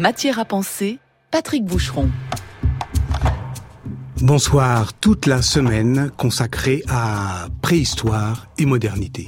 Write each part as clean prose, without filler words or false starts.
Matière à penser, Patrick Boucheron. Bonsoir, toute la semaine consacrée à préhistoire et modernité.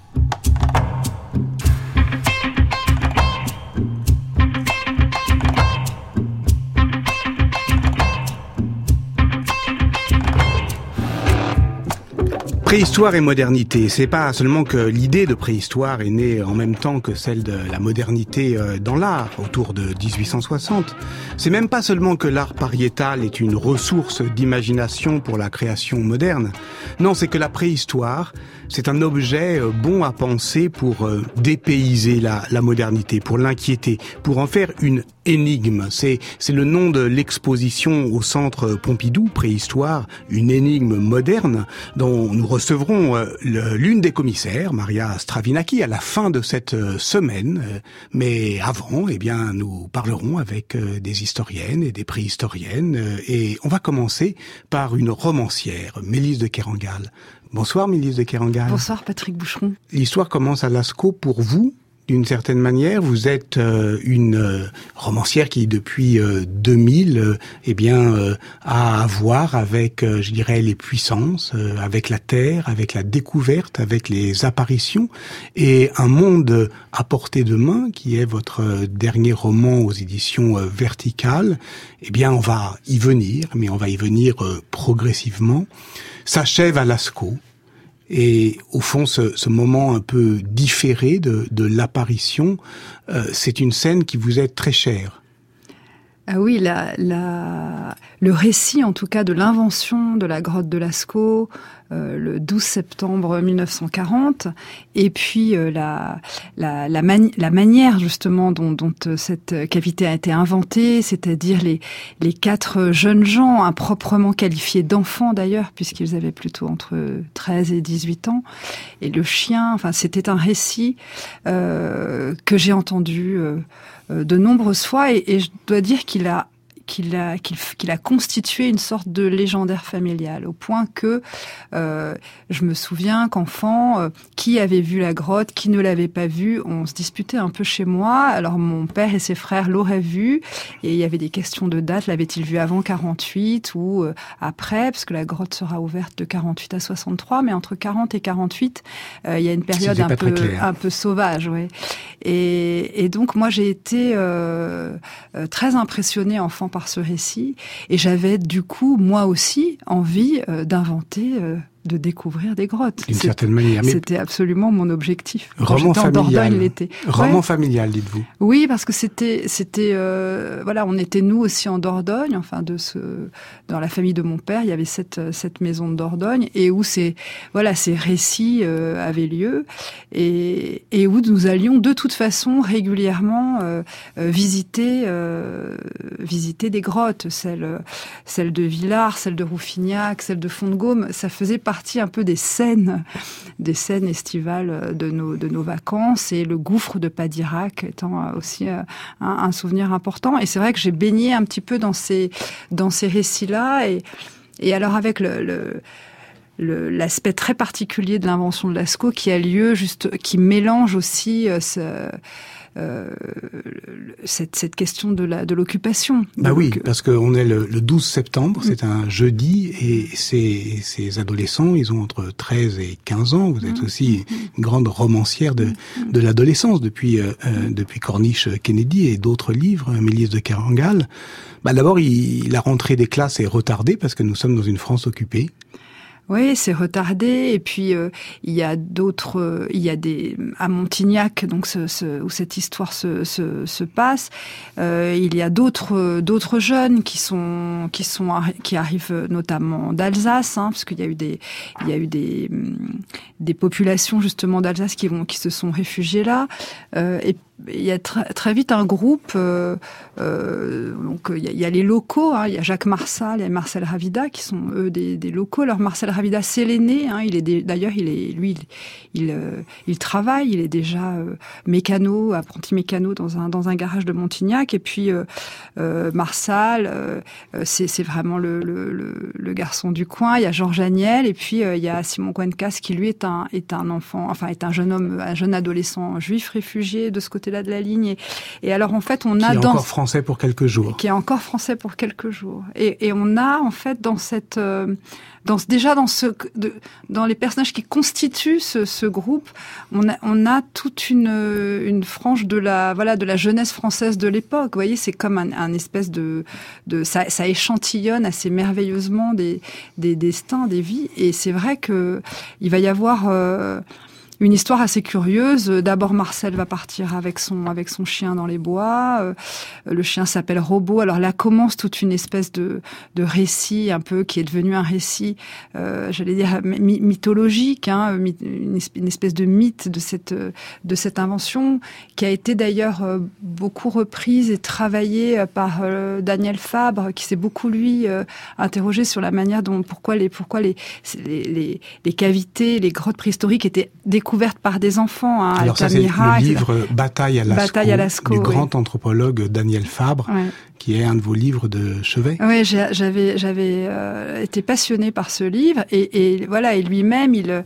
Préhistoire et modernité, c'est pas seulement que l'idée de préhistoire est née en même temps que celle de la modernité dans l'art, autour de 1860. C'est même pas seulement que l'art pariétal est une ressource d'imagination pour la création moderne. Non, c'est que la préhistoire, c'est un objet bon à penser pour dépayser la modernité, pour l'inquiéter, pour en faire une énigme. C'est le nom de l'exposition au Centre Pompidou, Préhistoire, une énigme moderne, dont nous recevrons l'une des commissaires, Maria Stravinaki, à la fin de cette semaine. Mais avant, eh bien, nous parlerons avec des historiennes et des préhistoriennes. Et on va commencer par une romancière, Mélisse de Kerangal. Bonsoir Mélisse de Kerangal. Bonsoir Patrick Boucheron. L'histoire commence à Lascaux pour vous. D'une certaine manière, vous êtes une romancière qui, depuis 2000, a à voir avec, je dirais, les puissances, avec la terre, avec la découverte, avec les apparitions, et un monde à portée de main, qui est votre dernier roman aux éditions Verticales. Eh bien, on va y venir, mais on va y venir progressivement. S'achève à Lascaux. Et au fond, ce moment un peu différé de l'apparition, c'est une scène qui vous est très chère. Ah oui, le récit, en tout cas, de l'invention de la grotte de Lascaux, le 12 septembre 1940, et puis la manière justement dont cette cavité a été inventée, c'est-à-dire les 4 jeunes gens, improprement qualifiés d'enfants d'ailleurs, puisqu'ils avaient plutôt entre 13 et 18 ans, et le chien, enfin c'était un récit que j'ai entendu de nombreuses fois, et je dois dire qu'il a constitué une sorte de légendaire familial, au point que je me souviens qu'enfant, qui avait vu la grotte, qui ne l'avait pas vue, on se disputait un peu chez moi. Alors mon père et ses frères l'auraient vue, et il y avait des questions de date, l'avait-il vue avant 48 ou après, parce que la grotte sera ouverte de 48 à 63, mais entre 40 et 48, il y a une période un peu sauvage, ouais. Et donc moi j'ai été très impressionnée enfant par ce récit, et j'avais du coup moi aussi envie d'inventer, de découvrir des grottes. D'une certaine manière. C'était absolument mon objectif. Roman familial. L'été. Roman familial, dites-vous. Oui, parce que c'était voilà, on était nous aussi en Dordogne, enfin dans la famille de mon père, il y avait cette maison de Dordogne, et où ces récits avaient lieu, et où nous allions de toute façon régulièrement visiter des grottes, celle de Villars, celle de Rouffignac, celle de Font-de-Gaume. Ça faisait partie un peu des scènes estivales de nos vacances, et le gouffre de Padirac étant aussi un souvenir important. Et c'est vrai que j'ai baigné un petit peu dans ces récits-là, et alors avec l'aspect très particulier de l'invention de Lascaux qui a lieu qui mélange aussi cette question de l'occupation. Bah oui, parce qu'on est le 12 septembre, c'est un jeudi, et ces adolescents, ils ont entre 13 et 15 ans. Vous êtes aussi une grande romancière de l'adolescence depuis Corniche Kennedy et d'autres livres, Mélisse de Kerangal. Bah d'abord, la rentrée des classes est retardée parce que nous sommes dans une France occupée. Oui, c'est retardé, et puis il y a à Montignac, donc où cette histoire se passe, il y a d'autres jeunes qui arrivent notamment d'Alsace, parce qu'il y a eu des populations justement d'Alsace qui se sont réfugiées là, et il y a très vite un groupe, donc il y a les locaux, il y a Jacques Marsal et Marcel Ravida qui sont eux des locaux. Alors Marcel Ravida, c'est l'aîné, il travaille, il est déjà apprenti mécano dans un garage de Montignac, et puis Marsal, c'est vraiment le garçon du coin. Il y a Georges Agnel, et puis il y a Simon Coencas qui lui est un enfant, enfin est un jeune homme, un jeune adolescent juif réfugié de ce côté côté-là de la ligne. Et alors, en fait, on a qui est encore français pour quelques jours. Qui est encore français pour quelques jours. Et on a, en fait, dans cette... dans les personnages qui constituent ce groupe, on a toute une frange de la jeunesse française de l'époque. Vous voyez, c'est comme un espèce de ça échantillonne assez merveilleusement des destins, des vies. Et c'est vrai que il va y avoir une histoire assez curieuse. D'abord, Marcel va partir avec son chien dans les bois. Le chien s'appelle Robot. Alors là commence toute une espèce de récit un peu qui est devenu un récit, j'allais dire mythologique, hein, une espèce de mythe de cette invention qui a été d'ailleurs beaucoup reprise et travaillée par Daniel Fabre, qui s'est beaucoup lui interrogé sur la manière dont pourquoi les cavités, les grottes préhistoriques étaient découvertes par des enfants. Hein, alors ça, c'est le livre Bataille à Lascaux, du grand anthropologue Daniel Fabre, qui est un de vos livres de chevet. Oui, j'avais été passionnée par ce livre et voilà, et lui-même il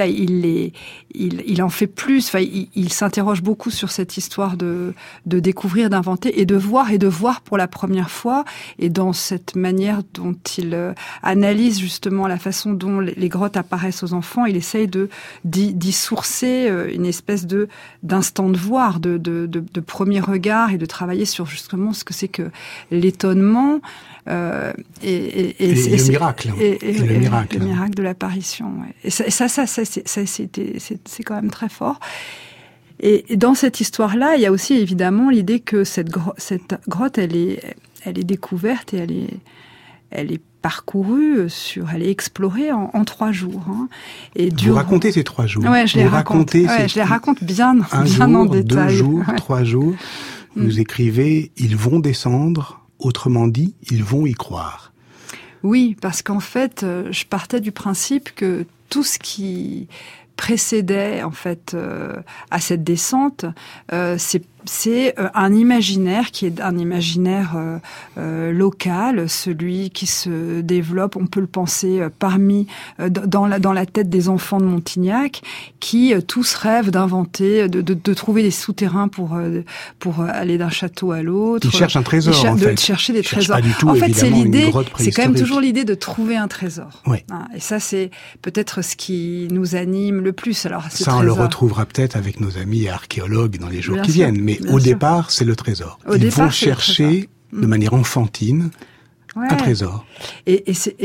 en fait plus. Enfin, il s'interroge beaucoup sur cette histoire de découvrir, d'inventer et de voir pour la première fois. Et dans cette manière dont il analyse justement la façon dont les grottes apparaissent aux enfants, il essaye d'y sourcer une espèce d'instant de voir, de premier regard et de travailler sur justement ce que c'est que l'étonnement et le miracle. Le miracle de l'apparition. Ouais. Et ça c'est quand même très fort. Et dans cette histoire-là, il y a aussi évidemment l'idée que cette grotte, elle est découverte et elle est parcourue elle est explorée en 3 jours. Hein. Et vous racontez ces 3 jours. Ouais, je les raconte bien en détail. 2 jours, 3 jours. Vous écrivez, ils vont descendre, autrement dit, ils vont y croire. Oui, parce qu'en fait, je partais du principe que tout ce qui précédait en fait à cette descente, c'est un imaginaire qui est un imaginaire local, celui qui se développe, on peut le penser dans la tête des enfants de Montignac, qui tous rêvent d'inventer, de trouver des souterrains pour aller d'un château à l'autre. Ils cherchent un trésor, de chercher des trésors. Pas du tout, en fait, c'est l'idée, c'est quand même toujours l'idée de trouver un trésor. Oui. Et ça, c'est peut-être ce qui nous anime le plus. Alors, ça, on le retrouvera peut-être avec nos amis archéologues dans les jours qui viennent. Mais au départ, c'est le trésor. Ils vont chercher de manière enfantine un trésor. Et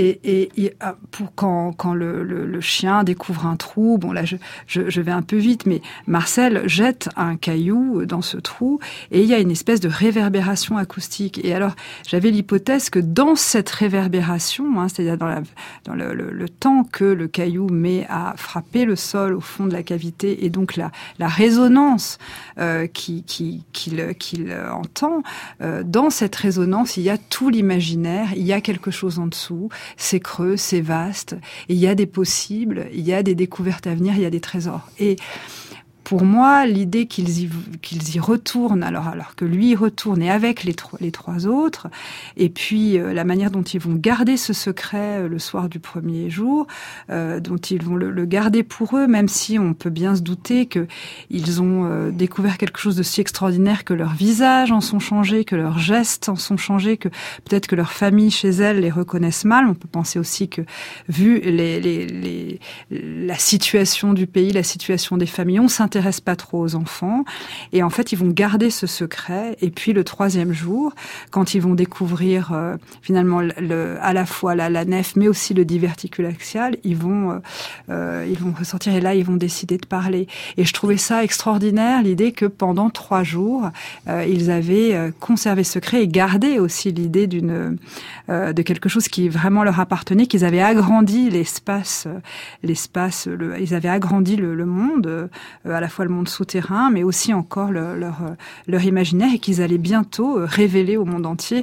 pour quand le chien découvre un trou, bon là je vais un peu vite, mais Marcel jette un caillou dans ce trou et il y a une espèce de réverbération acoustique. Et alors j'avais l'hypothèse que dans cette réverbération, hein, c'est-à-dire dans le temps que le caillou met à frapper le sol au fond de la cavité et donc la résonance qu'il entend, dans cette résonance il y a tout l'imaginaire, il y a quelque chose en dessous, c'est creux, c'est vaste, et il y a des possibles, il y a des découvertes à venir, il y a des trésors. Et pour moi, l'idée qu'ils y retournent, alors que lui y retourne, et avec les 3 autres, et puis la manière dont ils vont garder ce secret le soir du premier jour, dont ils vont le garder pour eux, même si on peut bien se douter que ils ont découvert quelque chose de si extraordinaire que leurs visages en sont changés, que leurs gestes en sont changés, que peut-être que leur famille chez elles les reconnaissent mal. On peut penser aussi que, vu la situation du pays, la situation des familles, on s'intéresse pas trop aux enfants, et en fait ils vont garder ce secret. Et puis le 3e jour, quand ils vont découvrir finalement à la fois la nef mais aussi le diverticule axial, ils vont ressortir et là ils vont décider de parler. Et je trouvais ça extraordinaire, l'idée que pendant 3 jours ils avaient conservé ce secret et gardé aussi l'idée de quelque chose qui vraiment leur appartenait, qu'ils avaient agrandi l'espace, ils avaient agrandi le monde, à la fois le monde souterrain, mais aussi encore leur imaginaire, et qu'ils allaient bientôt révéler au monde entier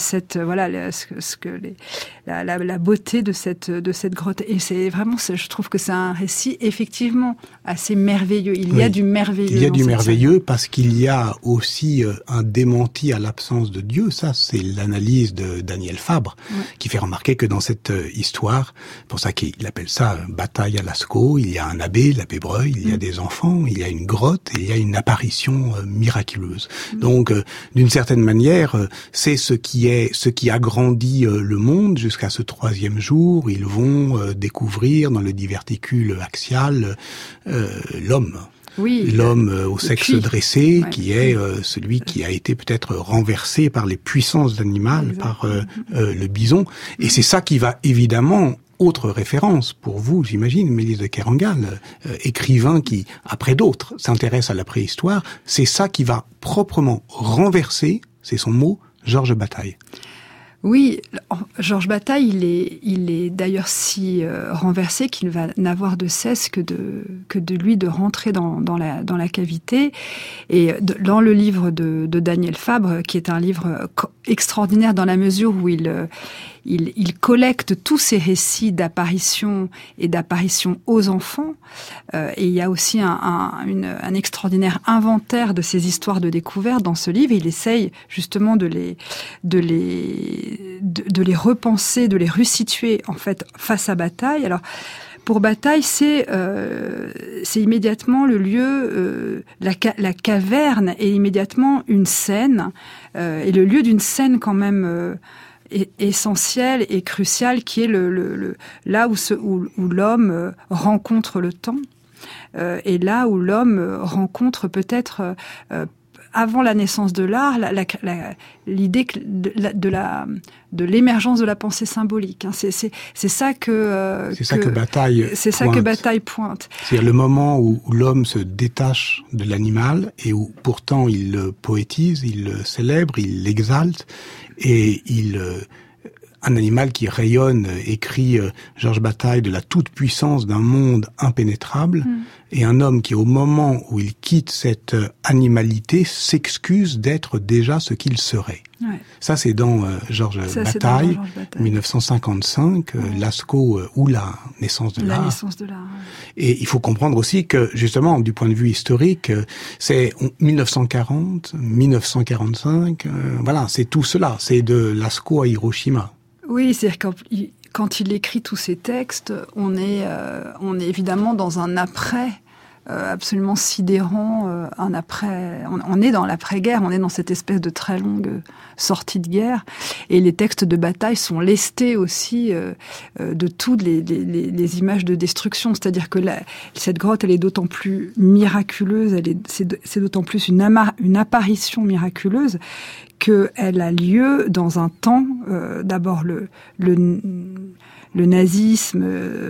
la beauté de cette grotte. Et c'est vraiment, je trouve que c'est un récit effectivement assez merveilleux. Il y a du merveilleux. Il y a du merveilleux parce qu'il y a aussi un démenti à l'absence de Dieu. Ça, c'est l'analyse de Daniel Fabre, qui fait remarquer que dans cette histoire, pour ça qu'il appelle ça Bataille à Lascaux, il y a un abbé, l'abbé Breuil, il y a des enfants, effectivement, il y a une grotte et il y a une apparition miraculeuse. Donc, d'une certaine manière, c'est ce qui agrandit le monde jusqu'à ce 3e jour. Ils vont découvrir dans le diverticule axial l'homme. Oui, l'homme au sexe dressé, qui est celui qui a été peut-être renversé par les puissances animales, par le bison. Et c'est ça qui va évidemment, autre référence pour vous, j'imagine, Mélisse de Kerangal, écrivain qui, après d'autres, s'intéresse à la préhistoire, c'est ça qui va proprement renverser, c'est son mot, Georges Bataille. Oui, Georges Bataille, il est d'ailleurs si renversé qu'il va n'avoir de cesse que de lui de rentrer dans la cavité. Et dans le livre de Daniel Fabre, qui est un livre extraordinaire dans la mesure où il collecte tous ces récits d'apparitions et d'apparitions aux enfants. Et il y a aussi un extraordinaire inventaire de ces histoires de découverte dans ce livre. Il essaye justement de les repenser, de les resituer en fait face à Bataille. Alors pour Bataille, c'est immédiatement le lieu, la caverne est immédiatement une scène, et le lieu d'une scène quand même essentielle et cruciale, qui est là où l'homme rencontre le temps, et là où l'homme rencontre peut-être avant la naissance de l'art, l'idée de l'émergence de la pensée symbolique. C'est ça que Bataille pointe. C'est le moment où l'homme se détache de l'animal et où pourtant il le poétise, il le célèbre, il l'exalte et un animal qui rayonne, écrit Georges Bataille, de la toute-puissance d'un monde impénétrable, et un homme qui, au moment où il quitte cette animalité, s'excuse d'être déjà ce qu'il serait. Ouais. Ça, c'est dans Georges Bataille, 1955, Lascaux ou la naissance de l'art. Et il faut comprendre aussi que, justement, du point de vue historique, c'est 1940, 1945, voilà, c'est tout cela. C'est de Lascaux à Hiroshima. Oui, c'est-à-dire quand il écrit tous ces textes, on est évidemment dans un après absolument sidérant, on est dans l'après-guerre, on est dans cette espèce de très longue sortie de guerre, et les textes de Bataille sont lestés aussi de toutes les images de destruction, c'est-à-dire que cette grotte, elle est d'autant plus miraculeuse, c'est d'autant plus une apparition miraculeuse qu'elle a lieu dans un temps, d'abord le nazisme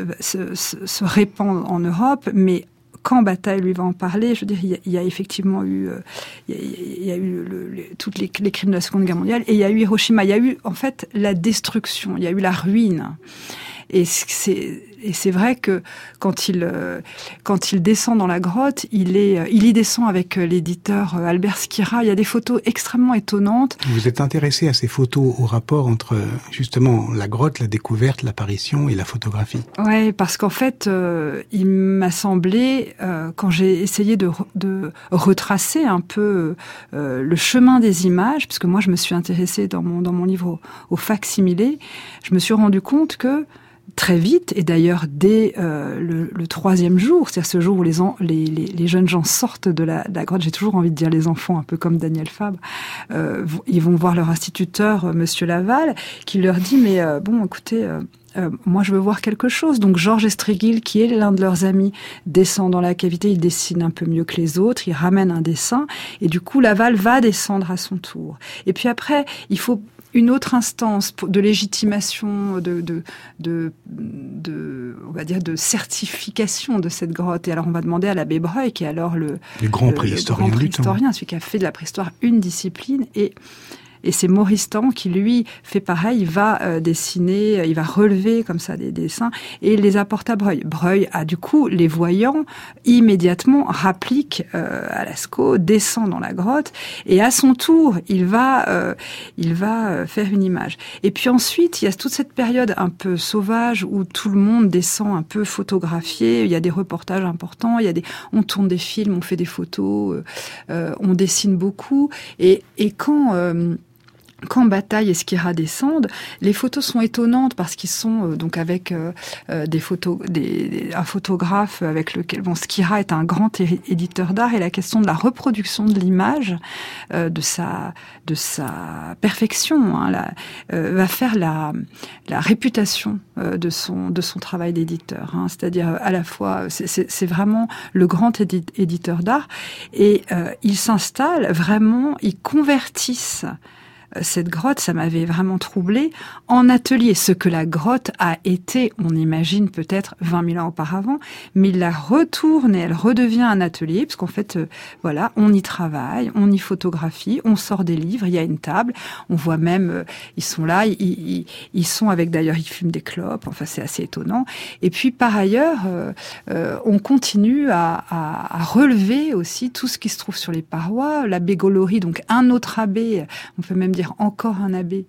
se répand en Europe, mais quand Bataille lui va en parler, je veux dire, il y a effectivement eu, il y a eu toutes les crimes de la Seconde Guerre mondiale, et il y a eu Hiroshima, il y a eu en fait la destruction, il y a eu la ruine. Et c'est vrai que quand il descend dans la grotte, il y descend avec l'éditeur Albert Schira. Il y a des photos extrêmement étonnantes. Vous êtes intéressé à ces photos, au rapport entre justement la grotte, la découverte, l'apparition et la photographie? Ouais, parce qu'en fait, il m'a semblé, quand j'ai essayé de retracer un peu le chemin des images, parce que moi je me suis intéressée dans mon livre au fac-similé, je me suis rendu compte que très vite, et d'ailleurs dès le 3e jour, c'est-à-dire ce jour où les jeunes gens sortent de la grotte, j'ai toujours envie de dire les enfants, un peu comme Daniel Fabre, ils vont voir leur instituteur, Monsieur Laval, qui leur dit « mais bon, écoutez, moi je veux voir quelque chose ». Donc Georges Estréguil, qui est l'un de leurs amis, descend dans la cavité, il dessine un peu mieux que les autres, il ramène un dessin, et du coup Laval va descendre à son tour. Et puis après, il faut une autre instance de légitimation, on va dire de certification de cette grotte. Et alors on va demander à l'abbé Breuil, qui est alors le grand préhistorien, celui qui a fait de la préhistoire une discipline, et c'est Maurice Tan qui, lui, fait pareil, il va dessiner, il va relever comme ça des dessins et il les apporte à Breuil. Breuil a du coup, les voyant, immédiatement rapplique à Lascaux, descend dans la grotte et à son tour, il va faire une image. Et puis ensuite, il y a toute cette période un peu sauvage où tout le monde descend un peu photographié, il y a des reportages importants, on tourne des films, on fait des photos, on dessine beaucoup et quand quand Bataille et Skira descendent, les photos sont étonnantes parce qu'ils sont donc avec des photos, un photographe avec lequel Skira est un grand éditeur d'art, et la question de la reproduction de l'image, de sa perfection, va faire la réputation de son travail d'éditeur. C'est-à-dire à la fois, c'est vraiment le grand éditeur d'art, et ils s'installent vraiment, ils convertissent cette grotte, ça m'avait vraiment troublée, en atelier. Ce que la grotte a été, on imagine peut-être 20 000 ans auparavant, mais il la retourne et elle redevient un atelier, parce qu'en fait, voilà, on y travaille, on y photographie, on sort des livres, il y a une table, on voit même, ils sont là, ils sont avec, d'ailleurs, ils fument des clopes, enfin c'est assez étonnant. Et puis par ailleurs, on continue à relever aussi tout ce qui se trouve sur les parois. L'abbé Golori, donc un autre abbé, on peut même dire encore un abbé,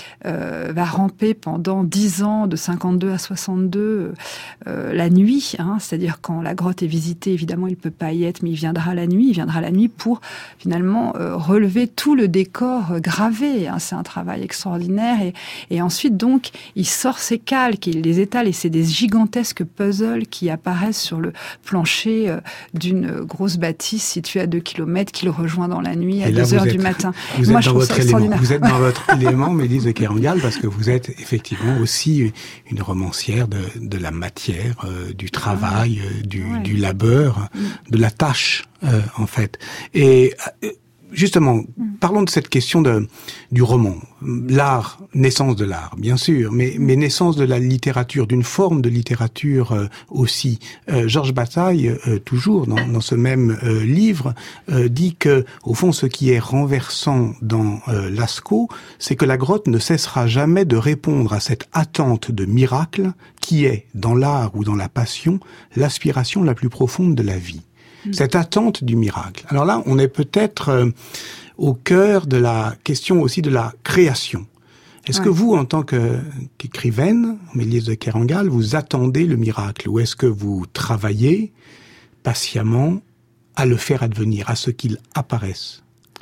va ramper pendant 10 ans, de 52 à 62, la nuit, c'est-à-dire quand la grotte est visitée, évidemment il peut pas y être, mais il viendra la nuit pour finalement relever tout le décor gravé. C'est un travail extraordinaire, et ensuite donc il sort ses calques, il les étale, et c'est des gigantesques puzzles qui apparaissent sur le plancher d'une grosse bâtisse située à 2 km qu'il rejoint dans la nuit à 2 heures du matin. Moi, je trouve ça extraordinaire. Vous êtes dans votre élément, Mélisse de Kerangal, parce que vous êtes effectivement aussi une romancière de la matière, du travail, du labeur, de la tâche, en fait. Et justement, parlons de cette question du roman. L'art, naissance de l'art, bien sûr, mais naissance de la littérature, d'une forme de littérature aussi. Georges Bataille, toujours dans ce même livre, dit que, au fond, ce qui est renversant dans Lascaux, c'est que la grotte ne cessera jamais de répondre à cette attente de miracle qui est, dans l'art ou dans la passion, l'aspiration la plus profonde de la vie. Cette attente du miracle. Alors là, on est peut-être au cœur de la question aussi de la création. Est-ce que vous, en tant qu'écrivaine, Mélisse de Kerangal, vous attendez le miracle, ou est-ce que vous travaillez patiemment à le faire advenir, à ce qu'il apparaisse?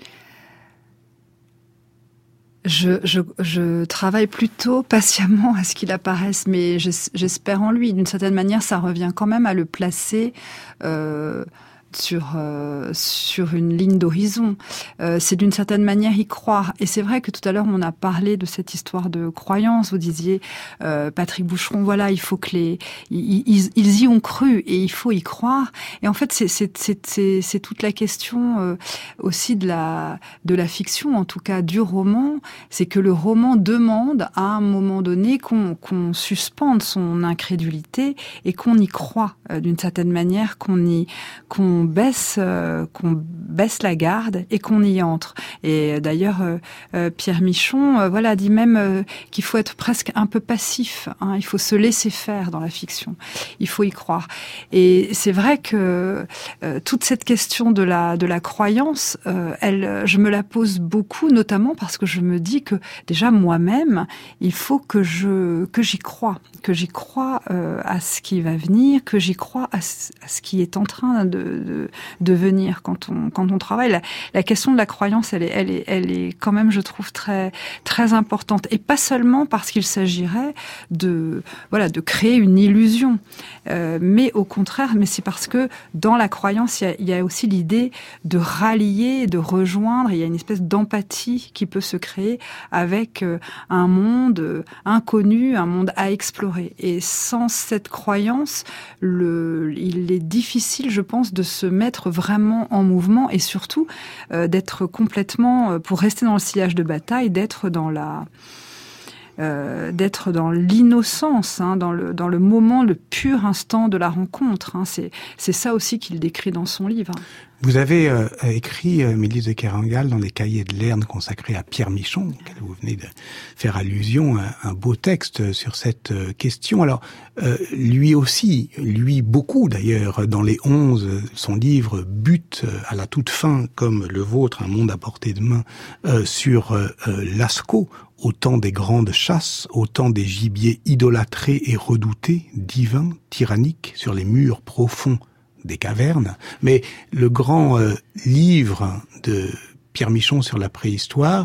Je travaille plutôt patiemment à ce qu'il apparaisse, mais j'espère en lui. D'une certaine manière, ça revient quand même à le placer sur une ligne d'horizon. C'est d'une certaine manière y croire. Et c'est vrai que tout à l'heure, on a parlé de cette histoire de croyance. Vous disiez, Patrick Boucheron, voilà, il faut que ils y ont cru et il faut y croire. Et en fait, c'est toute la question aussi de la fiction, en tout cas du roman. C'est que le roman demande à un moment donné qu'on suspende son incrédulité et qu'on y croit d'une certaine manière, qu'on baisse la garde et qu'on y entre. Et d'ailleurs, Pierre Michon, dit même qu'il faut être presque un peu passif. Il faut se laisser faire dans la fiction. Il faut y croire. Et c'est vrai que toute cette question de la croyance, je me la pose beaucoup, notamment parce que je me dis que déjà moi-même, il faut que j'y croie, à ce qui va venir, que j'y croie à ce qui est en train de venir quand on travaille. La question de la croyance, elle est quand même, je trouve, très très importante, et pas seulement parce qu'il s'agirait de créer une illusion, mais au contraire, mais c'est parce que dans la croyance, il y a aussi l'idée de rallier, de rejoindre. Il y a une espèce d'empathie qui peut se créer avec un monde inconnu, un monde à explorer. Et sans cette croyance, il est difficile, je pense, de se mettre vraiment en mouvement, et surtout d'être complètement, pour rester dans le sillage de Bataille, d'être dans l'innocence, dans le moment, le pur instant de la rencontre. C'est ça aussi qu'il décrit dans son livre. Vous avez écrit, Mélisse de Kerangal, dans les cahiers de Lerne consacrés à Pierre Michon, auquel vous venez de faire allusion, un beau texte sur cette question. Alors, lui beaucoup d'ailleurs, dans les 11, son livre bute à la toute fin, comme le vôtre, Un monde à portée de main, sur Lascaux, au temps des grandes chasses, au temps des gibiers idolâtrés et redoutés, divins, tyranniques, sur les murs profonds des cavernes. Mais le grand livre de Pierre Michon sur la préhistoire,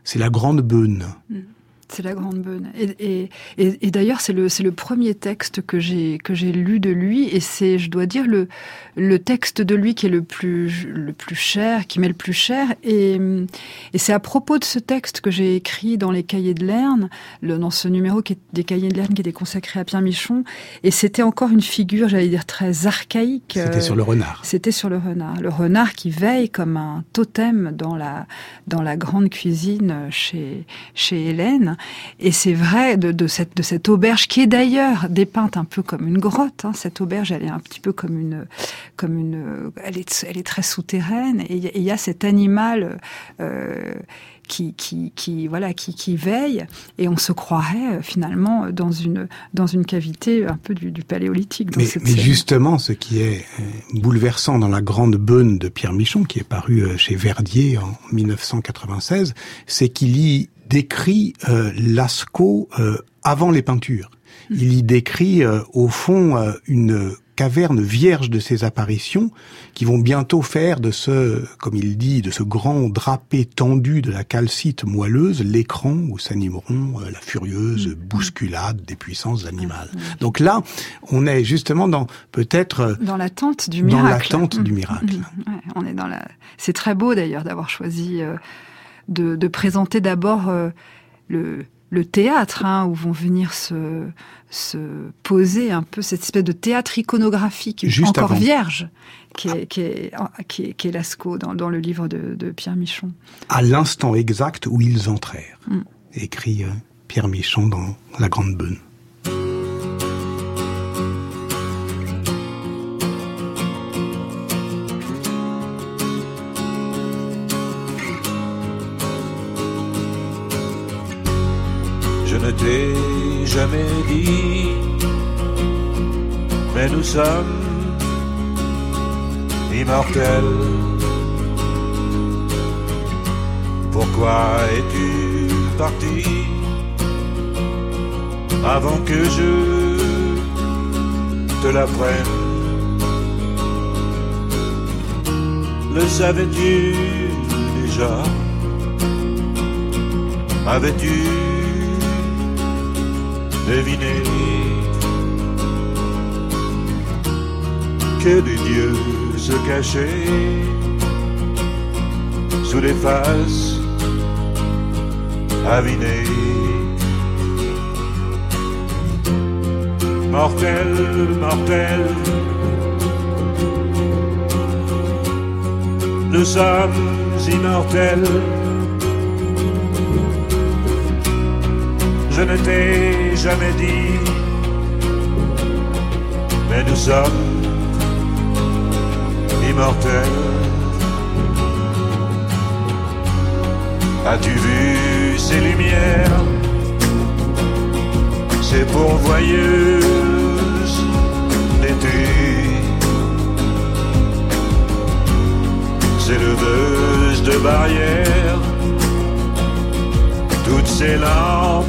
c'est la Grande Beune. C'est la Grande Beune. Et d'ailleurs, c'est le premier texte que j'ai lu de lui, et c'est, je dois dire, le texte de lui qui est le plus cher, qui m'est le plus cher. Et c'est à propos de ce texte que j'ai écrit dans les Cahiers de Lerne, dans ce numéro des Cahiers de Lerne qui était consacré à Pierre Michon. Et c'était encore une figure, j'allais dire, très archaïque. C'était sur le renard. C'était sur le renard. Le renard qui veille comme un totem dans la grande cuisine chez Hélène. Et c'est vrai de cette auberge qui est d'ailleurs dépeinte un peu comme une grotte. Cette auberge, elle est un petit peu comme une, elle est très souterraine. Et il y a cet animal qui veille, et on se croirait finalement dans une cavité un peu du paléolithique. Mais justement, ce qui est bouleversant dans La Grande Beune de Pierre Michon, qui est paru chez Verdier en 1996, c'est qu'il y décrit Lascaux avant les peintures. Il y décrit au fond une caverne vierge de ses apparitions qui vont bientôt faire de ce, comme il dit, de ce grand drapé tendu de la calcite moelleuse, l'écran où s'animeront la furieuse bousculade des puissances animales. Donc là, on est justement dans l'attente du miracle. Dans l'attente du miracle. Ouais, on est c'est très beau d'ailleurs d'avoir choisi de présenter d'abord le théâtre, où vont venir se poser un peu cette espèce de théâtre iconographique juste encore avant. Vierge, qui est Lascaux dans le livre de Pierre Michon. À l'instant exact où ils entrèrent, écrit Pierre Michon dans La Grande Beune. Je ne t'ai jamais dit, mais nous sommes immortels. Pourquoi es-tu parti avant que je te l'apprenne? Le savais-tu déjà? Avais-tu deviné que des dieux se cachaient sous les faces avinées? Mortel, mortel, nous sommes immortels. Je ne t'ai jamais dit, mais nous sommes immortels. As-tu vu ces lumières, ces pourvoyeuses d'été, ces leveuses de barrières, toutes ces lampes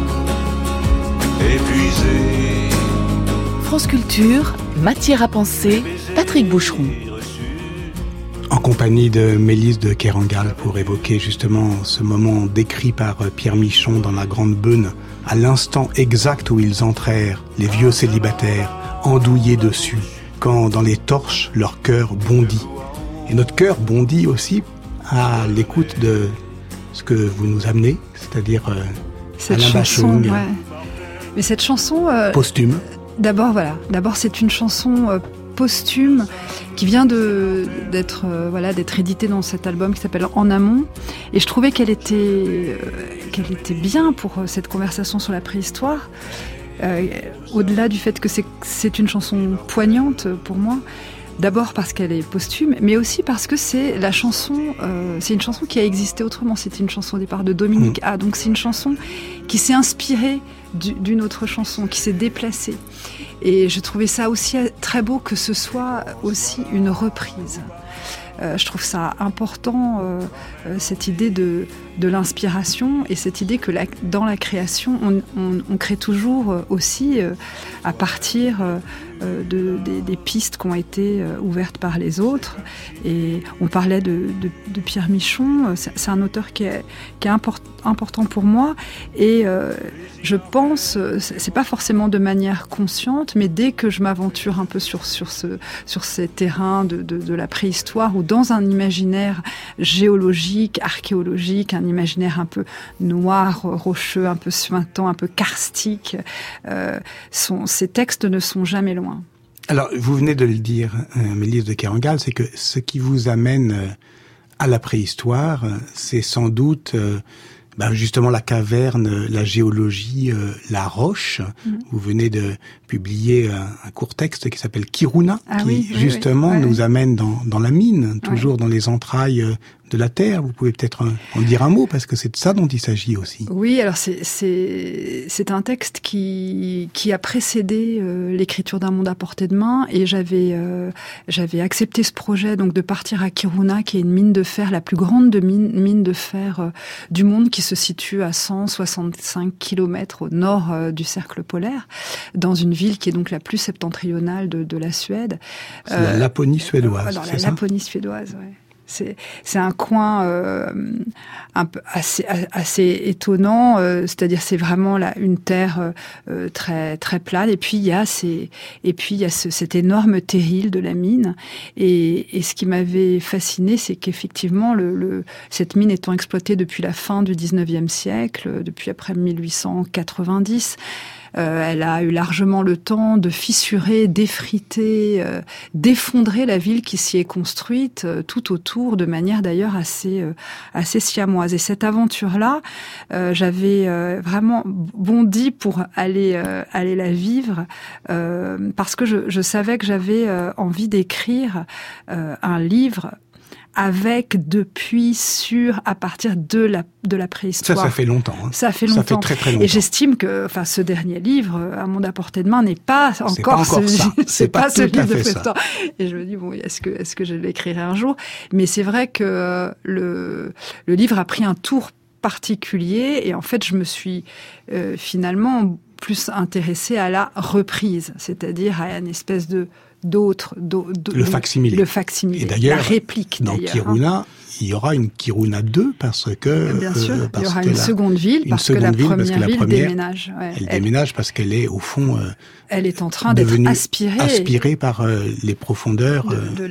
épuisé. France Culture, matière à penser, Patrick Boucheron. En compagnie de Mélisse de Kerangal pour évoquer justement ce moment décrit par Pierre Michon dans La Grande Beune, à l'instant exact où ils entrèrent, les vieux célibataires, andouillés dessus, quand dans les torches leur cœur bondit. Et notre cœur bondit aussi à l'écoute de ce que vous nous amenez, c'est-à-dire cette Alain chanson, Bachung. ouais. Mais cette chanson... posthume. D'abord, c'est une chanson posthume qui vient d'être éditée dans cet album qui s'appelle En Amont. Et je trouvais qu'elle était bien pour cette conversation sur la préhistoire. Au-delà du fait que c'est une chanson poignante pour moi. D'abord parce qu'elle est posthume, mais aussi parce que c'est une chanson qui a existé autrement. C'était une chanson au départ de Dominique A. Donc c'est une chanson qui s'est inspirée d'une autre chanson, qui s'est déplacée. Et je trouvais ça aussi très beau que ce soit aussi une reprise. Je trouve ça important, cette idée de l'inspiration et cette idée que dans la création, on crée toujours aussi à partir des pistes qui ont été ouvertes par les autres. Et on parlait de Pierre Michon. C'est un auteur qui est important pour moi. Et je pense, c'est pas forcément de manière consciente, mais dès que je m'aventure un peu sur ces terrains de la préhistoire ou dans un imaginaire géologique, archéologique, un imaginaire un peu noir, rocheux, un peu suintant, un peu karstique, ces textes ne sont jamais loin. Alors, vous venez de le dire, Mélisse de Kerangal, c'est que ce qui vous amène à la préhistoire, c'est sans doute justement la caverne, la géologie, la roche. Vous venez de publier un court texte qui s'appelle Kiruna, justement nous amène dans la mine, toujours dans les entrailles de la terre. Vous pouvez peut-être en dire un mot, parce que c'est de ça dont il s'agit aussi. Oui, alors c'est un texte qui a précédé l'écriture d'un monde à portée de main, et j'avais accepté ce projet donc de partir à Kiruna, qui est une mine de fer, la plus grande mine de fer du monde, qui se situe à 165 km au nord du cercle polaire, dans une ville qui est donc la plus septentrionale de la Suède. C'est la Laponie suédoise, c'est ça ? La Laponie suédoise, oui. C'est un coin un peu assez étonnant, c'est-à-dire c'est vraiment une terre très très plane, et puis il y a cet énorme terril de la mine, et ce qui m'avait fasciné, c'est qu'effectivement cette mine étant exploitée depuis la fin du 19e siècle, depuis après 1890, elle a eu largement le temps de fissurer, d'effriter, d'effondrer la ville qui s'y est construite tout autour, de manière d'ailleurs assez siamoise. Et cette aventure-là, j'avais vraiment bondi pour aller la vivre, parce que je savais que j'avais envie d'écrire un livre avec depuis à partir de la préhistoire. Ça fait longtemps. Ça fait longtemps. Ça fait très très longtemps. Et j'estime que, ce dernier livre, Un monde à portée de main, n'est pas encore c'est pas ce livre de préhistoire. Et je me dis, bon, est-ce que je l'écrirai un jour? Mais c'est vrai que le livre a pris un tour particulier, et en fait, je me suis finalement plus intéressée à la reprise, c'est-à-dire à une espèce le facsimilé. Et d'ailleurs, la réplique. Dans Kiruna, il y aura une Kiruna 2 parce que... Bien sûr, il y aura une seconde ville parce que la première ville déménage. Ouais. Elle déménage parce qu'elle est, au fond... elle est en train d'être aspirée par les profondeurs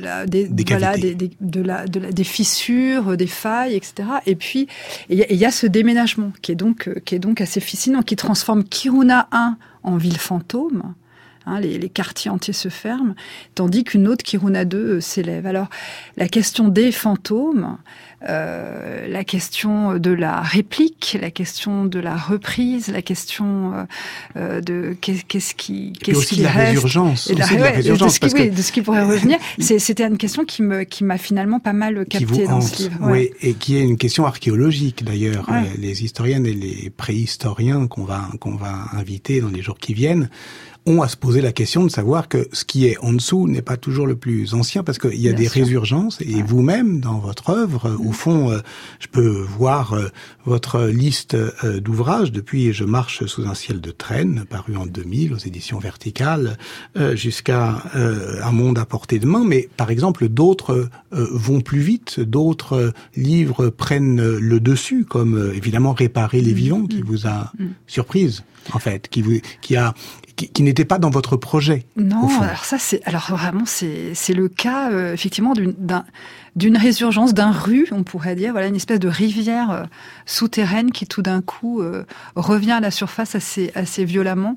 des fissures, des failles, etc. Et puis, il y a ce déménagement qui est donc assez fascinant, qui transforme Kiruna 1 en ville fantôme. Les quartiers entiers se ferment, tandis qu'une autre Kiruna 2 s'élève. Alors, la question des fantômes, la question de la réplique, la question de la reprise, la question de qu'est-ce qui reste, la résurgence, de ce qui pourrait revenir. C'était une question qui m'a finalement pas mal captée dans ce livre. Oui, et qui est une question archéologique d'ailleurs. Ouais. Les historiennes et les préhistoriens qu'on va inviter dans les jours qui viennent ont à se poser la question de savoir que ce qui est en dessous n'est pas toujours le plus ancien, parce qu'il y a des résurgences, et vous-même, dans votre œuvre, au fond, je peux voir votre liste d'ouvrages, depuis Je marche sous un ciel de traîne, paru en 2000 aux éditions Verticales, jusqu'à Un monde à portée de main, mais par exemple, d'autres vont plus vite, d'autres livres prennent le dessus, comme évidemment Réparer les vivants, qui vous a surprise, en fait, qui n'était pas dans votre projet. Non, alors vraiment c'est le cas effectivement d'une résurgence, d'un ru, on pourrait dire, voilà, une espèce de rivière souterraine qui tout d'un coup revient à la surface assez violemment.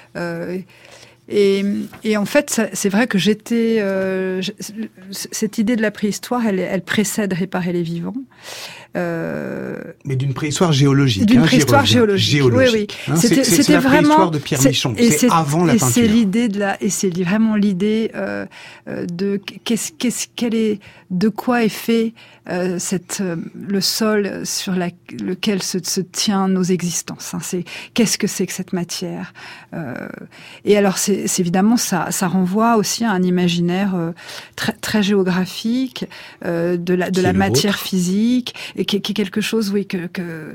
Et en fait, c'est vrai que cette idée de la préhistoire, elle précède Réparer les vivants. Mais d'une préhistoire géologique. D'une préhistoire géologique. Oui. C'est la préhistoire de Pierre Michon. C'est avant la peinture. C'est vraiment l'idée de de quoi est fait le sol sur lequel se tient nos existences. Qu'est-ce que c'est que cette matière? Et alors, c'est évidemment ça renvoie aussi à un imaginaire très très géographique de la matière physique, et qui est quelque chose, oui,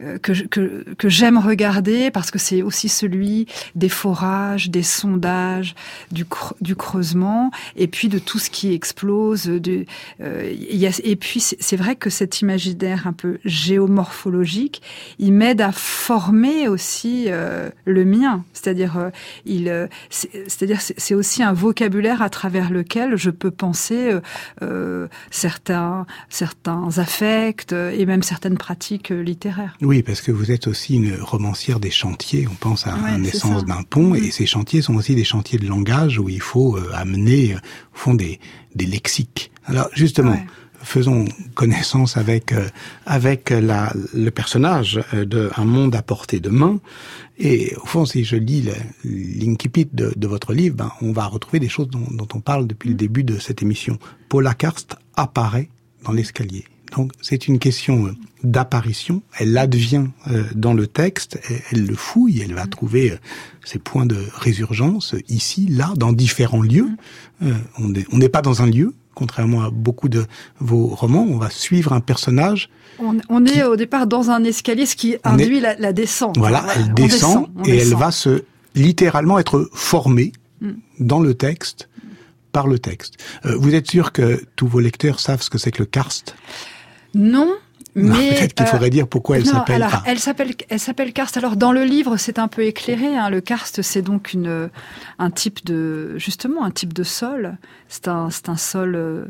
j'aime regarder parce que c'est aussi celui des forages, des sondages, du creusement, et puis de tout ce qui explose. Et puis c'est vrai que cet imaginaire un peu géomorphologique, il m'aide à former aussi le mien. C'est-à-dire, c'est aussi un vocabulaire à travers lequel je peux penser certains affects et même certaines pratiques littéraires. Oui, parce que vous êtes aussi une romancière des chantiers. On pense à la naissance d'un pont, et ces chantiers sont aussi des chantiers de langage où il faut amener, au fond, des lexiques. Alors, justement, faisons connaissance avec le personnage de Un monde à portée de main. Et au fond, si je lis l'incipit de votre livre, on va retrouver des choses dont on parle depuis le début de cette émission. Paula Karst apparaît dans l'escalier. Donc, c'est une question d'apparition. Elle advient dans le texte, elle le fouille, elle va trouver ses points de résurgence ici, là, dans différents lieux. On n'est pas dans un lieu, contrairement à beaucoup de vos romans. On va suivre un personnage. On est au départ dans un escalier, ce qui induit la descente. Voilà, elle descend et elle va littéralement être formée dans le texte, par le texte. Vous êtes sûr que tous vos lecteurs savent ce que c'est que le karst ? Non, mais peut-être qu'il faudrait dire pourquoi elle s'appelle. Alors, elle s'appelle karst. Alors dans le livre, c'est un peu éclairé. Le karst, c'est donc un type de sol. C'est un sol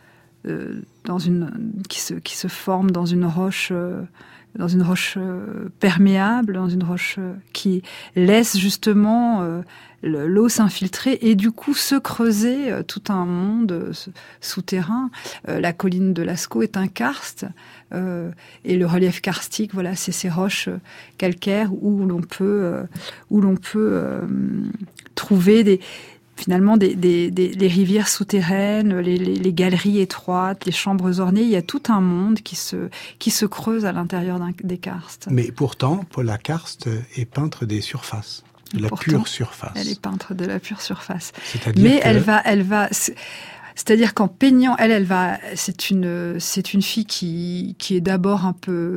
qui se forme dans une roche. Dans une roche perméable, dans une roche qui laisse justement l'eau s'infiltrer et du coup se creuser tout un monde souterrain. La colline de Lascaux est un karst et le relief karstique, voilà, c'est ces roches calcaires où l'on peut trouver finalement les rivières souterraines, les galeries étroites, les chambres ornées. Il y a tout un monde qui se creuse à l'intérieur des karstes. Mais pourtant, Paula Karst est peintre des surfaces, de la pure surface. Elle est peintre de la pure surface. C'est-à-dire elle va. C'est-à-dire qu'en peignant, elle va. C'est une fille qui est d'abord un peu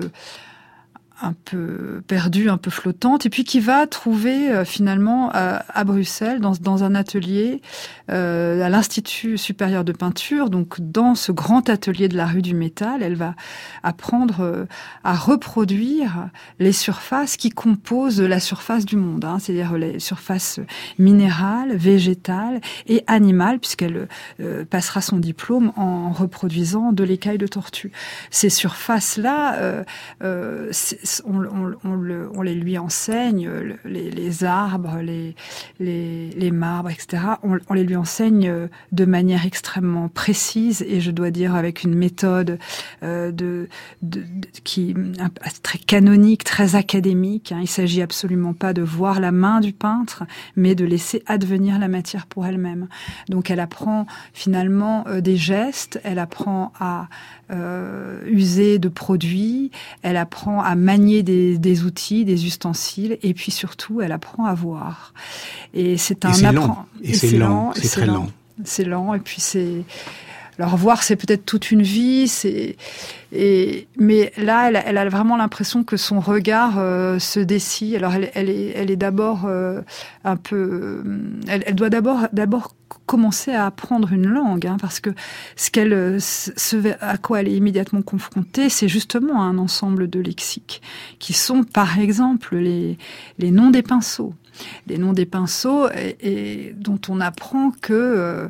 perdue, un peu flottante, et puis qui va trouver finalement à Bruxelles, dans un atelier à l'Institut supérieur de peinture, donc dans ce grand atelier de la rue du Métal, elle va apprendre à reproduire les surfaces qui composent la surface du monde, c'est-à-dire les surfaces minérales, végétales et animales, puisqu'elle passera son diplôme en reproduisant de l'écaille de tortue. Ces surfaces-là, on les lui enseigne, les arbres, les marbres, etc. On les lui enseigne de manière extrêmement précise et je dois dire avec une méthode qui très canonique, très académique. Il s'agit absolument pas de voir la main du peintre, mais de laisser advenir la matière pour elle-même. Donc elle apprend finalement des gestes, elle apprend à user de produits, elle apprend à manier des outils, des ustensiles, et puis surtout, elle apprend à voir. Et c'est un lent. Et c'est lent. C'est très lent. C'est lent, et puis c'est... Alors voir, c'est peut-être toute une vie, mais là, elle a vraiment l'impression que son regard se dessille. Alors elle est d'abord un peu... Elle doit d'abord commencer à apprendre une langue, parce que ce à quoi elle est immédiatement confrontée, c'est justement un ensemble de lexiques qui sont, par exemple, les noms des pinceaux. Les noms des pinceaux et dont on apprend que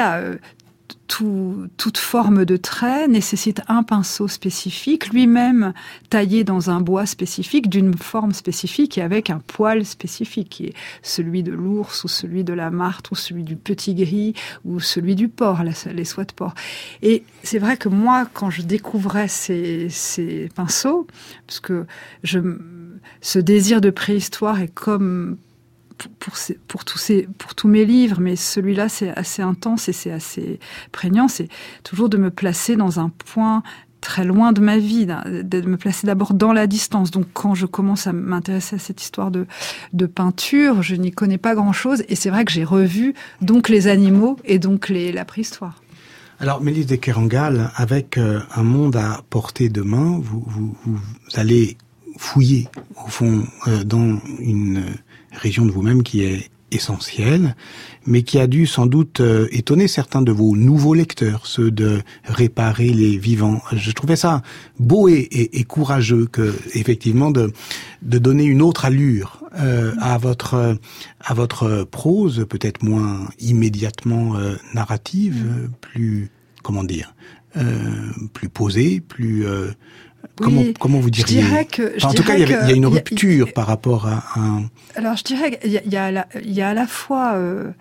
toute forme de trait nécessite un pinceau spécifique, lui-même taillé dans un bois spécifique, d'une forme spécifique et avec un poil spécifique, qui est celui de l'ours ou celui de la martre ou celui du petit gris ou celui du porc, les soies de porc. Et c'est vrai que moi, quand je découvrais ces pinceaux, parce que ce désir de préhistoire est comme... pour tous mes livres, mais celui-là c'est assez intense et c'est assez prégnant, c'est toujours de me placer dans un point très loin de ma vie, de me placer d'abord dans la distance. Donc quand je commence à m'intéresser à cette histoire de peinture, je n'y connais pas grand-chose et c'est vrai que j'ai revu donc les animaux et donc la préhistoire. Alors Mélisse de Kerangal, avec Un monde à portée de main, vous allez fouiller, au fond, dans une région de vous-même qui est essentielle, mais qui a dû sans doute étonner certains de vos nouveaux lecteurs, ceux de Réparer les vivants. Je trouvais ça beau et courageux que, effectivement, de donner une autre allure à votre prose, peut-être moins immédiatement narrative, plus, comment dire, plus posée, plus comment vous diriez? En tout cas, il y a une rupture par rapport à un... Alors, je dirais qu'il y a à la fois...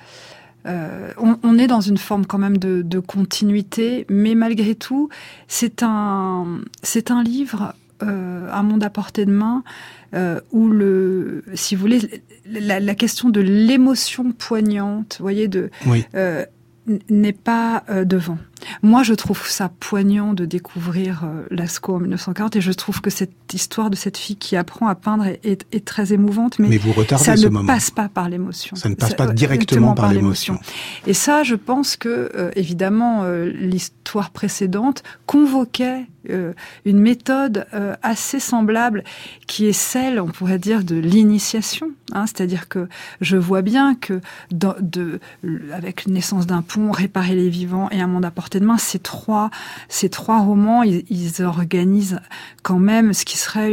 on est dans une forme quand même de continuité, mais malgré tout, c'est un livre, Un monde à portée de main, où si vous voulez, la question de l'émotion poignante, vous voyez, n'est pas devant. Moi, je trouve ça poignant de découvrir Lascaux en 1940, et je trouve que cette histoire de cette fille qui apprend à peindre est très émouvante, mais vous retardez ça ce ne moment. passe pas par l'émotion. Ça ne passe pas directement par l'émotion. Et ça, je pense que, évidemment, l'histoire précédente convoquait une méthode assez semblable, qui est celle, on pourrait dire, de l'initiation. C'est-à-dire que je vois bien que avec Naissance d'un pont, Réparer les vivants et Un monde à portée de main, ces trois romans, ils organisent quand même ce qui serait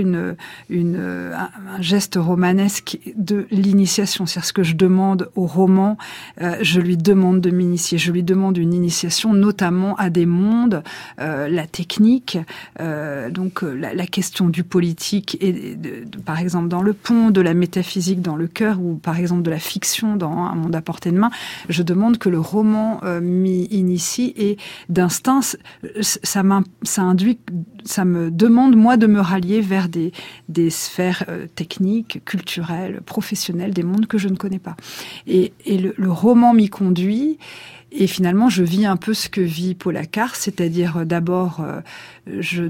un geste romanesque de l'initiation. C'est-à-dire ce que je demande au roman, je lui demande de m'initier. Je lui demande une initiation, notamment à des mondes, la technique, donc la question du politique, et par exemple dans Le Pont, de la métaphysique dans Le Cœur, ou par exemple de la fiction dans Un monde à portée de main. Je demande que le roman m'y initie, et d'instinct, ça me demande, moi, de me rallier vers des sphères techniques, culturelles, professionnelles, des mondes que je ne connais pas. Et le roman m'y conduit. Et finalement, je vis un peu ce que vit Paula Carr, c'est-à-dire d'abord, je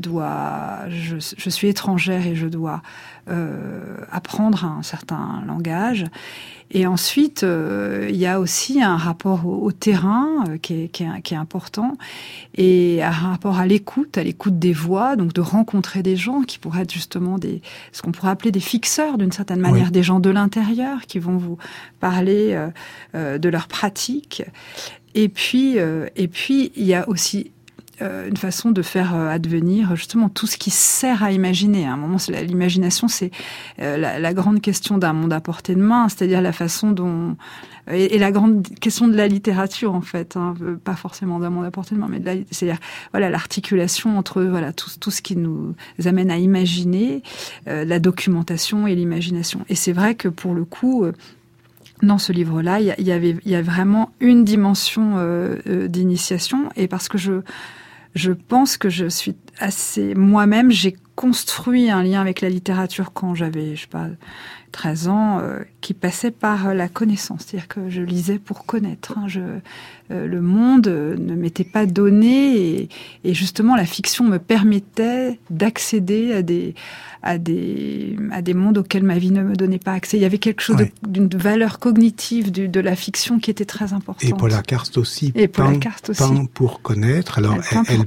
suis étrangère et je dois apprendre un certain langage. Et ensuite, il y a aussi un rapport au terrain qui est important, et un rapport à l'écoute des voix, donc de rencontrer des gens qui pourraient être justement ce qu'on pourrait appeler des fixeurs d'une certaine manière, des gens de l'intérieur qui vont vous parler de leur pratique. Et puis, il y a aussi une façon de faire advenir justement tout ce qui sert à imaginer. À un moment, l'imagination, c'est la grande question d'un monde à portée de main, c'est-à-dire la façon dont... Et la grande question de la littérature, en fait, pas forcément d'un monde à portée de main, mais c'est-à-dire l'articulation entre tout ce qui nous amène à imaginer, la documentation et l'imagination. Et c'est vrai que pour le coup... dans ce livre-là, il y a vraiment une dimension d'initiation, et parce que je pense que je suis assez... Moi-même, j'ai construit un lien avec la littérature quand j'avais, 13 ans, qui passait par la connaissance. C'est-à-dire que je lisais pour connaître. Le monde ne m'était pas donné, et justement, la fiction me permettait d'accéder à des mondes auxquels ma vie ne me donnait pas accès. Il y avait quelque chose d'une valeur cognitive de la fiction qui était très importante. Et Paula Carr aussi peint pour connaître. Alors,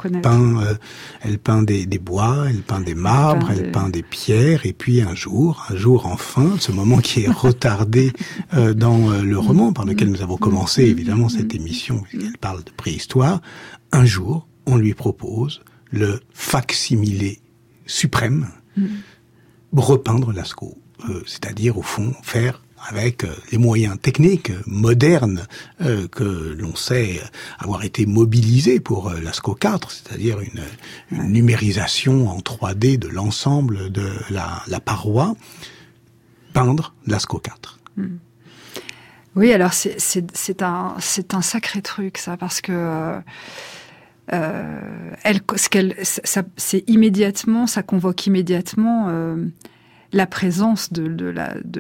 elle peint des bois, elle peint des marbres, elle peint des pierres, et puis un jour enfin, ce moment qui est retardé dans le roman par lequel nous avons commencé évidemment cette émission, elle parle de préhistoire, un jour on lui propose le fac-similé suprême, repeindre Lascaux, c'est-à-dire au fond faire avec les moyens techniques modernes que l'on sait avoir été mobilisés pour Lascaux 4, c'est-à-dire une numérisation en 3D de l'ensemble de la paroi, peindre Lascaux 4. Oui, alors c'est un sacré truc, ça, parce que c'est immédiatement, ça convoque immédiatement la présence de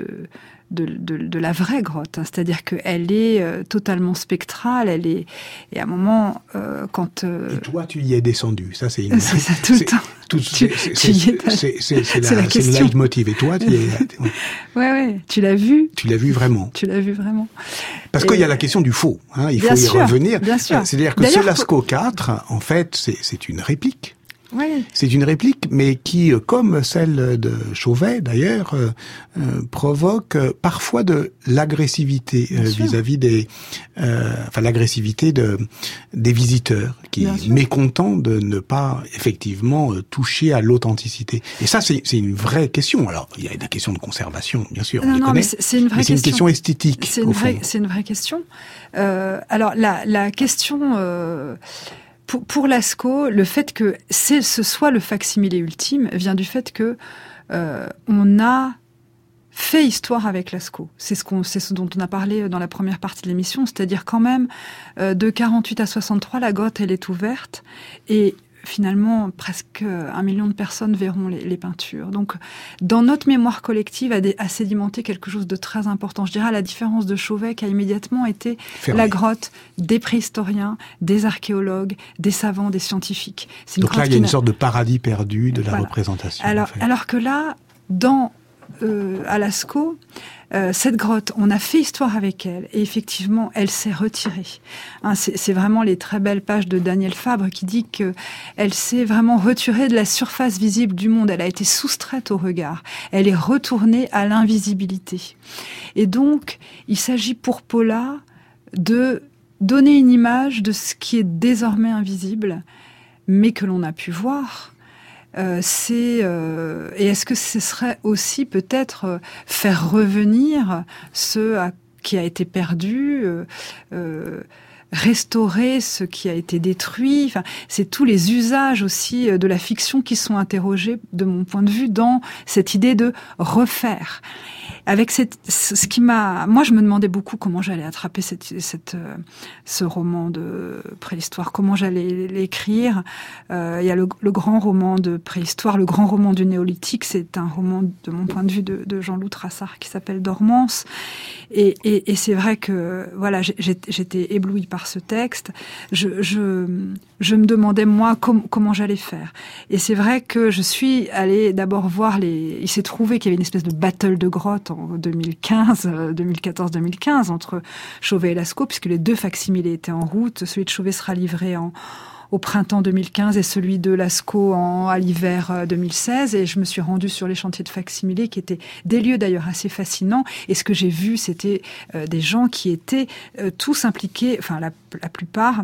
la vraie grotte, c'est-à-dire qu'elle est totalement spectrale, et à un moment quand et toi tu y es descendu, ça c'est c'est ça tout le temps. C'est le leitmotiv. Et toi, tu es... Ouais, tu l'as vu. Tu l'as vu vraiment. Tu l'as vu vraiment. Parce qu'il y a la question du faux. Il faut y revenir. Bien sûr. C'est-à-dire que ce Lascaux 4, en fait, c'est une réplique. Oui. C'est une réplique, mais qui, comme celle de Chauvet d'ailleurs, provoque parfois de l'agressivité vis-à-vis l'agressivité des visiteurs, qui est mécontent de ne pas effectivement toucher à l'authenticité. Et ça, c'est une vraie question. Alors, il y a des questions de conservation, bien sûr, on les connaît, mais c'est une vraie c'est une question esthétique. C'est une vraie question. Alors, la question... Pour Lascaux, le fait que ce soit le facsimilé ultime vient du fait que on a fait histoire avec Lascaux. C'est ce dont on a parlé dans la première partie de l'émission, c'est-à-dire quand même de 48 à 63, la grotte elle est ouverte et finalement, presque 1 million de personnes verront les peintures. Donc, dans notre mémoire collective, a sédimenté quelque chose de très important. Je dirais à la différence de Chauvet, qui a immédiatement été la grotte des préhistoriens, des archéologues, des savants, des scientifiques. Donc là, il y a une sorte de paradis perdu de la représentation. Alors que là, à Lascaux, cette grotte, on a fait histoire avec elle et effectivement, elle s'est retirée. C'est vraiment les très belles pages de Daniel Fabre qui dit que elle s'est vraiment retirée de la surface visible du monde. Elle a été soustraite au regard. Elle est retournée à l'invisibilité. Et donc, il s'agit pour Paula de donner une image de ce qui est désormais invisible, mais que l'on a pu voir. Et est-ce que ce serait aussi peut-être faire revenir ce qui a été perdu, restaurer ce qui a été détruit. Enfin, c'est tous les usages aussi de la fiction qui sont interrogés, de mon point de vue, dans cette idée de refaire. Avec moi, je me demandais beaucoup comment j'allais attraper ce roman de préhistoire, comment j'allais l'écrire. Il y a le grand roman de préhistoire, le grand roman du néolithique. C'est un roman, de mon point de vue, de Jean-Loup Trassard qui s'appelle Dormance. Et c'est vrai que, voilà, j'étais éblouie par ce texte. Je me demandais, moi, comment j'allais faire. Et c'est vrai que je suis allée d'abord voir il s'est trouvé qu'il y avait une espèce de battle de grotte en 2014-2015 entre Chauvet et Lascaux, puisque les deux facsimilés étaient en route. Celui de Chauvet sera livré au printemps 2015 et celui de Lascaux à l'hiver 2016. Et je me suis rendue sur les chantiers de facsimilés, qui étaient des lieux d'ailleurs assez fascinants. Et ce que j'ai vu, c'était des gens qui étaient tous impliqués, enfin la plupart...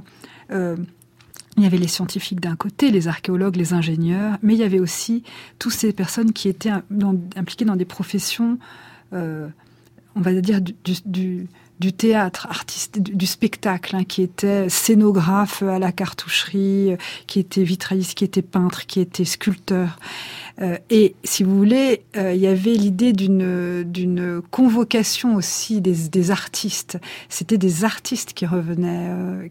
il y avait les scientifiques d'un côté, les archéologues, les ingénieurs, mais il y avait aussi toutes ces personnes qui étaient impliquées dans des professions, on va dire, du théâtre, artiste, du spectacle, qui étaient scénographes à la cartoucherie, qui étaient vitraillistes, qui étaient peintres, qui étaient sculpteurs. Et si vous voulez, il y avait l'idée d'une convocation aussi des artistes. C'était des artistes qui venaient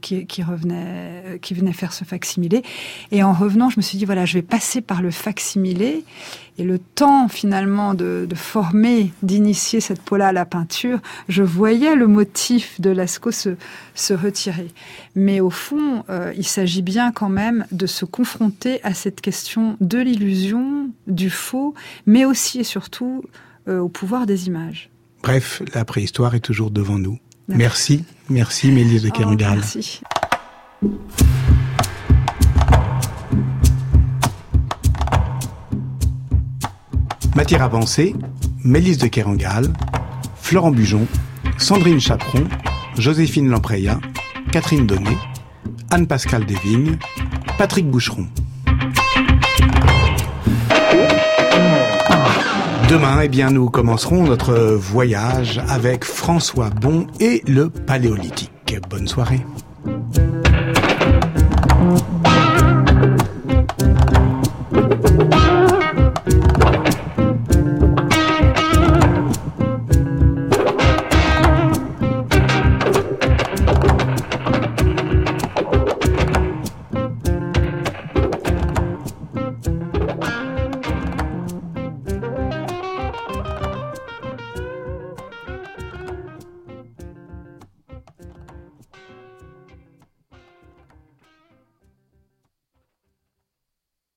faire ce facsimilé. Et en revenant, je me suis dit, voilà, je vais passer par le facsimilé. Et le temps, finalement, de former, d'initier cette Paula à la peinture, je voyais le motif de Lascaux se retirer. Mais au fond, il s'agit bien quand même de se confronter à cette question de l'illusion, du faux, mais aussi et surtout au pouvoir des images. Bref, la préhistoire est toujours devant nous. Merci Mélisse de Kerangal. Merci. Matière à penser, Mélisse de Kerangal, Florent Bujon, Sandrine Chaperon, Joséphine Lampreya, Catherine Donnet, Anne-Pascale Desvignes, Patrick Boucheron. Demain, nous commencerons notre voyage avec François Bon et le Paléolithique. Bonne soirée.